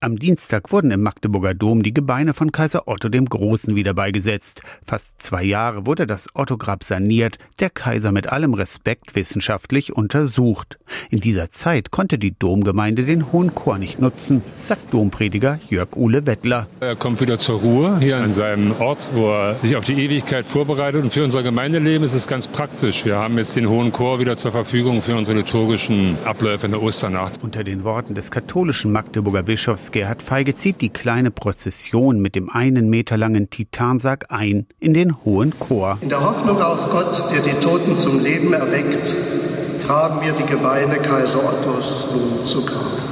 Am Dienstag wurden im Magdeburger Dom die Gebeine von Kaiser Otto dem Großen wieder beigesetzt. Fast 2 Jahre wurde das Otto-Grab saniert, der Kaiser mit allem Respekt wissenschaftlich untersucht. In dieser Zeit konnte die Domgemeinde den Hohen Chor nicht nutzen, sagt Domprediger Jörg-Uwe Wettler. Er kommt wieder zur Ruhe hier an seinem Ort, wo er sich auf die Ewigkeit vorbereitet. Und für unser Gemeindeleben ist es ganz praktisch. Wir haben jetzt den Hohen Chor wieder zur Verfügung für unsere liturgischen Abläufe in der Osternacht. Unter den Worten des katholischen Magdeburger Bischofs Gerhard Feige zieht die kleine Prozession mit dem 1 Meter langen Titansarg ein in den Hohen Chor. In der Hoffnung auf Gott, der die Toten zum Leben erweckt, tragen wir die Gebeine Kaiser Ottos nun zu Grab.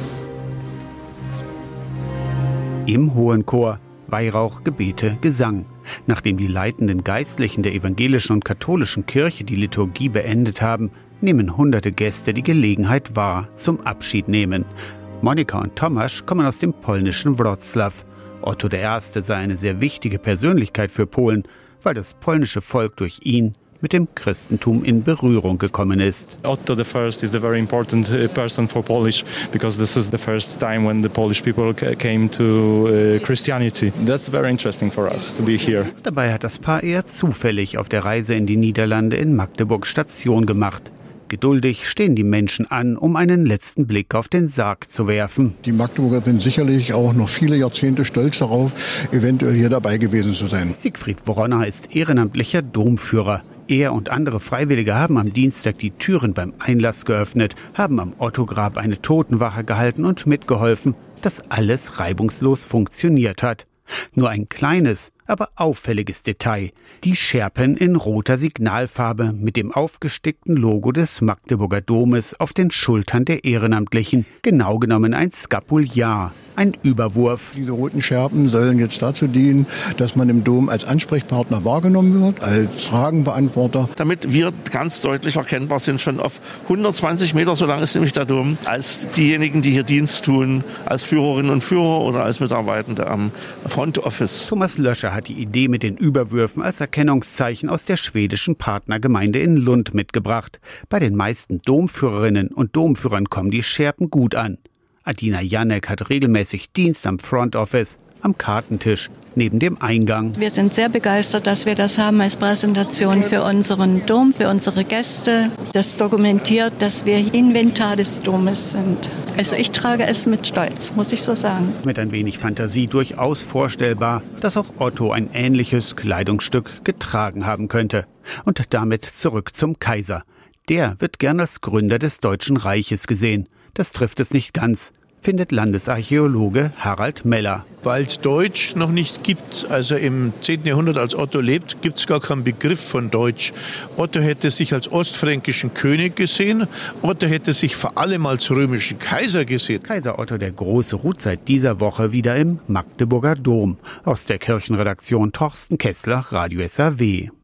Im Hohen Chor Weihrauch, Gebete, Gesang. Nachdem die leitenden Geistlichen der evangelischen und katholischen Kirche die Liturgie beendet haben, nehmen hunderte Gäste die Gelegenheit wahr zum Abschiednehmen. Monika und Tomasz kommen aus dem polnischen Wrocław. Otto I. sei eine sehr wichtige Persönlichkeit für Polen, weil das polnische Volk durch ihn mit dem Christentum in Berührung gekommen ist. Otto I is a very important person for Polish because this is the first time when the Polish people came to Christianity. That's very interesting for us to be here. Dabei hat das Paar eher zufällig auf der Reise in die Niederlande in Magdeburg Station gemacht. Geduldig stehen die Menschen an, um einen letzten Blick auf den Sarg zu werfen. Die Magdeburger sind sicherlich auch noch viele Jahrzehnte stolz darauf, eventuell hier dabei gewesen zu sein. Siegfried Bronner ist ehrenamtlicher Domführer. Er und andere Freiwillige haben am Dienstag die Türen beim Einlass geöffnet, haben am Otto-Grab eine Totenwache gehalten und mitgeholfen, dass alles reibungslos funktioniert hat. Nur ein kleines, aber auffälliges Detail: die Schärpen in roter Signalfarbe mit dem aufgestickten Logo des Magdeburger Domes auf den Schultern der Ehrenamtlichen. Genau genommen ein Skapuliar, ein Überwurf. Diese roten Schärpen sollen jetzt dazu dienen, dass man im Dom als Ansprechpartner wahrgenommen wird, als Fragenbeantworter. Damit wir ganz deutlich erkennbar sind, schon auf 120 Meter, so lang ist nämlich der Dom, als diejenigen, die hier Dienst tun, als Führerinnen und Führer oder als Mitarbeitende am Front Office. Thomas Löscher hat die Idee mit den Überwürfen als Erkennungszeichen aus der schwedischen Partnergemeinde in Lund mitgebracht. Bei den meisten Domführerinnen und Domführern kommen die Schärpen gut an. Adina Janek hat regelmäßig Dienst am Front Office, am Kartentisch, neben dem Eingang. Wir sind sehr begeistert, dass wir das haben als Präsentation für unseren Dom, für unsere Gäste. Das dokumentiert, dass wir Inventar des Domes sind. Also ich trage es mit Stolz, muss ich so sagen. Mit ein wenig Fantasie durchaus vorstellbar, dass auch Otto ein ähnliches Kleidungsstück getragen haben könnte. Und damit zurück zum Kaiser. Der wird gern als Gründer des Deutschen Reiches gesehen. Das trifft es nicht ganz, findet Landesarchäologe Harald Meller. Weil es Deutsch noch nicht gibt, also im 10. Jahrhundert, als Otto lebt, gibt es gar keinen Begriff von Deutsch. Otto hätte sich als ostfränkischen König gesehen, Otto hätte sich vor allem als römischen Kaiser gesehen. Kaiser Otto der Große ruht seit dieser Woche wieder im Magdeburger Dom. Aus der Kirchenredaktion Torsten Kessler, Radio SAW.